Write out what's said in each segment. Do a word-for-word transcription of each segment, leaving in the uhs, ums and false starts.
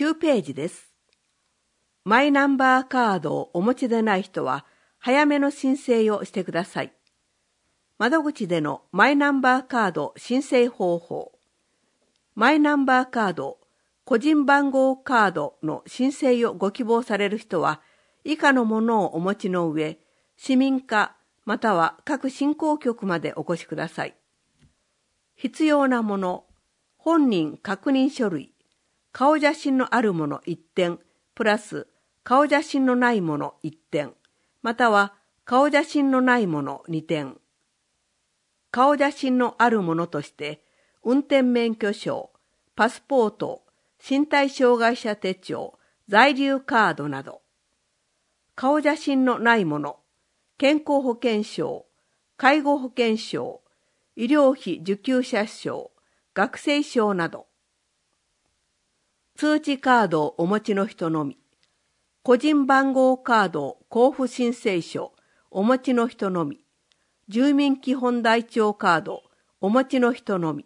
きゅうページです。マイナンバーカードをお持ちでない人は早めの申請をしてください。窓口でのマイナンバーカード申請方法。マイナンバーカード、個人番号カードの申請をご希望される人は、以下のものをお持ちの上、市民課または各振興局までお越しください。必要なもの、本人確認書類、顔写真のあるものいってん、プラス顔写真のないものいってん、または顔写真のないものにてん。顔写真のあるものとして、運転免許証、パスポート、身体障害者手帳、在留カードなど。顔写真のないもの、健康保険証、介護保険証、医療費受給者証、学生証など。通知カードをお持ちの人のみ。個人番号カード交付申請書お持ちの人のみ。住民基本台帳カードお持ちの人のみ。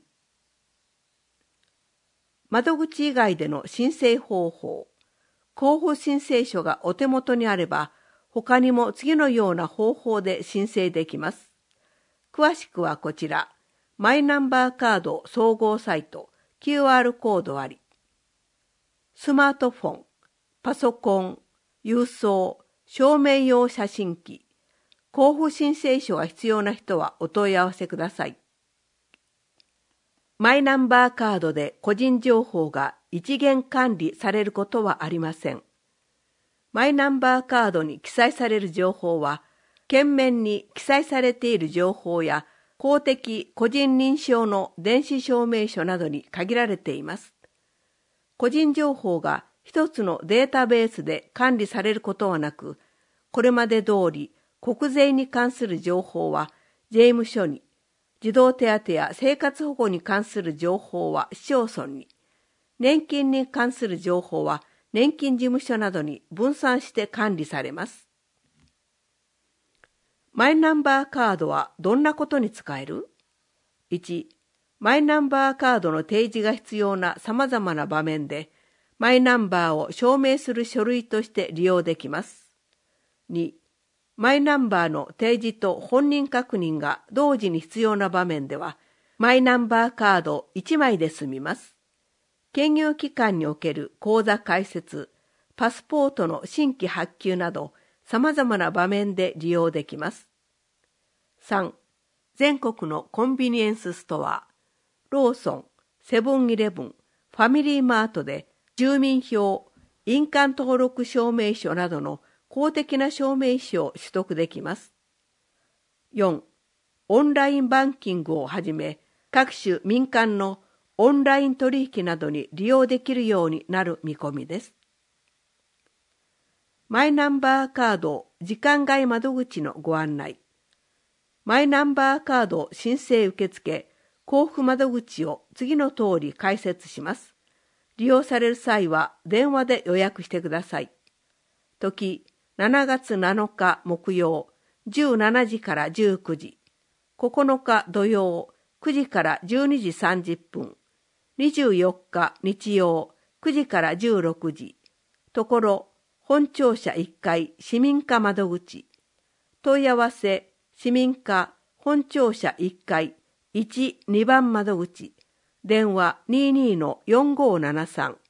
窓口以外での申請方法。交付申請書がお手元にあれば、他にも次のような方法で申請できます。詳しくはこちら、マイナンバーカード総合サイト キューアール コードあり。スマートフォン、パソコン、郵送、証明用写真機、交付申請書が必要な人はお問い合わせください。マイナンバーカードで個人情報が一元管理されることはありません。マイナンバーカードに記載される情報は、券面に記載されている情報や公的個人認証の電子証明書などに限られています。個人情報が一つのデータベースで管理されることはなく、これまで通り国税に関する情報は税務署に、児童手当や生活保護に関する情報は市町村に、年金に関する情報は年金事務所などに分散して管理されます。マイナンバーカードはどんなことに使える？ いち. マイナンバーカードの提示が必要なさまざまな場面で、マイナンバーを証明する書類として利用できます。に. マイナンバーの提示と本人確認が同時に必要な場面では、マイナンバーカードいちまいで済みます。金融機関における口座開設、パスポートの新規発給など、様々な場面で利用できます。さん. 全国のコンビニエンスストア、ローソン、セブンイレブン、ファミリーマートで住民票、印鑑登録証明書などの公的な証明書を取得できます。よん. オンラインバンキングをはじめ、各種民間のオンライン取引などに利用できるようになる見込みです。マイナンバーカード時間外窓口のご案内。マイナンバーカード申請受付交付窓口を次の通り開設します。利用される際は電話で予約してください。時、しちがつなのか木曜、じゅうしちじからじゅうくじ、ここのか土曜、くじからじゅうにじさんじゅっぷん、にじゅうよっか日曜、くじからじゅうろくじ、ところ、本庁舎いっかい市民課窓口、問い合わせ、市民課本庁舎いっかいいち、にばん窓口、電話 にじゅうにのよんごーななさん、